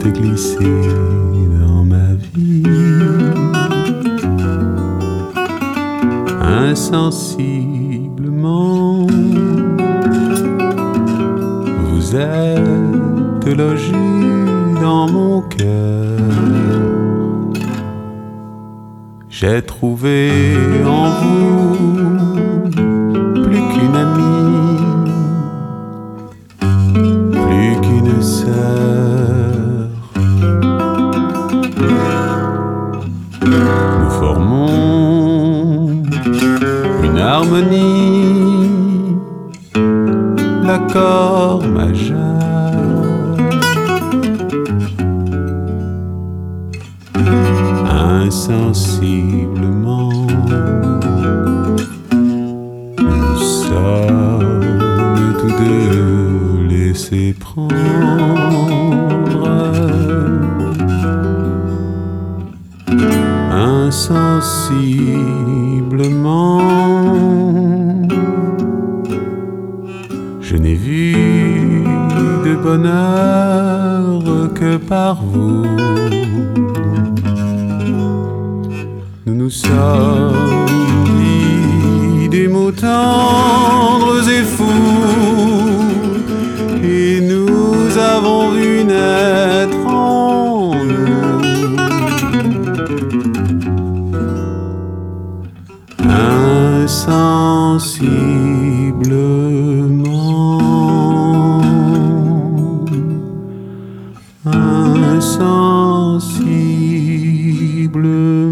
s'est glissé dans ma vie. Insensiblement, vous êtes logé dans mon cœur. J'ai trouvé en vous plus qu'une amie, plus qu'une sœur. Nous formons une harmonie, l'accord majeur. Insensiblement, nous sommes tous deux laissés prendre. Insensiblement, je n'ai vu de bonheur que par vous. Nous nous sommes dit des mots tendres et fous, et nous avons vu naître en nous insensiblement, insensiblement.